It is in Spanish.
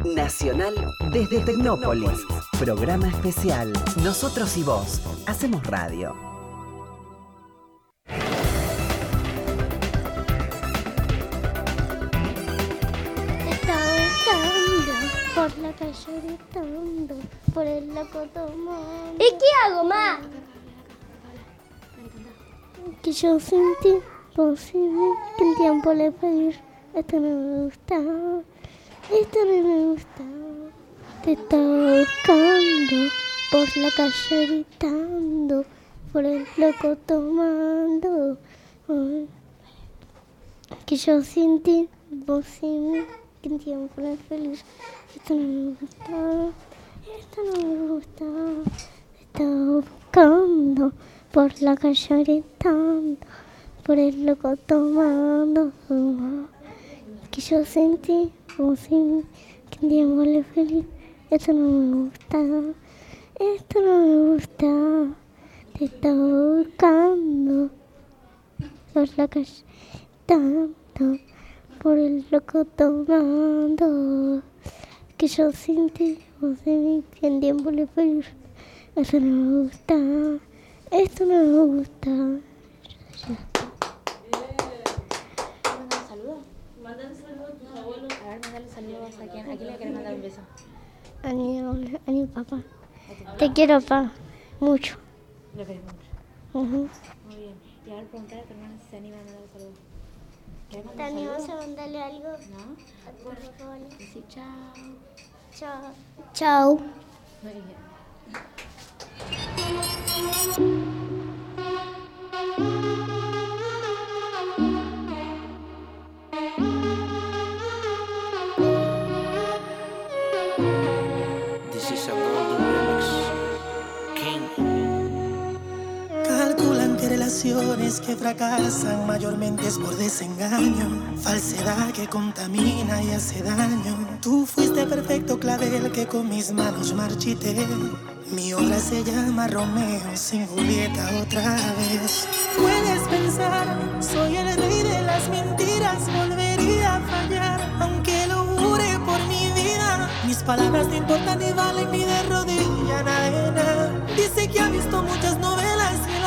Nacional desde Tecnópolis. Programa especial. Nosotros y vos. Hacemos radio. Por la calle gritando, por el loco tomando. ¿Y qué hago, ma? Que yo sentí posible que el tiempo le pedir. Esto no me gusta, esto no me gusta. Te estaba buscando, por la calle gritando, por el loco tomando. Que yo sentí posible que el tiempo le pedir. Esto no me gusta, esto no me gusta. Estaba buscando, por la calle gritando, por el loco tomando. Que yo sentí como si que un día me feliz. Esto no me gusta, esto no me gusta. Te estaba buscando, por la calle gritando, por el loco tomando. Que yo sentí como si que un día me feliz. Esto no me gusta, esto no me gusta. Mándale saludos a tus abuelos. A ver, mándale saludos a quién. ¿A quién le querés mandar un beso? A mi papá. Te quiero, papá. Mucho. Lo querés mucho. Uh-huh. Muy bien. Y ahora preguntar a tu hermana si se anima a mandar un saludo. ¿Querés ¿Te mandar un animas saludo? a mandarle algo? ¿No? A tu papá. Sí, chao. Chao. Chao. Muy bien. This is a golden remix. King. Calculan que relaciones que fracasan mayormente es por desengaño, falsedad que contamina y hace daño. Tú fuiste perfecto clavel que con mis manos marchité. Mi obra se llama Romeo sin Julieta otra vez. Puedes pensar, soy el rey de las mentiras, volvería a fallar, aunque lo jure por mi vida. Mis palabras no importan ni valen ni de rodilla, nada. Dice que ha visto muchas novelas y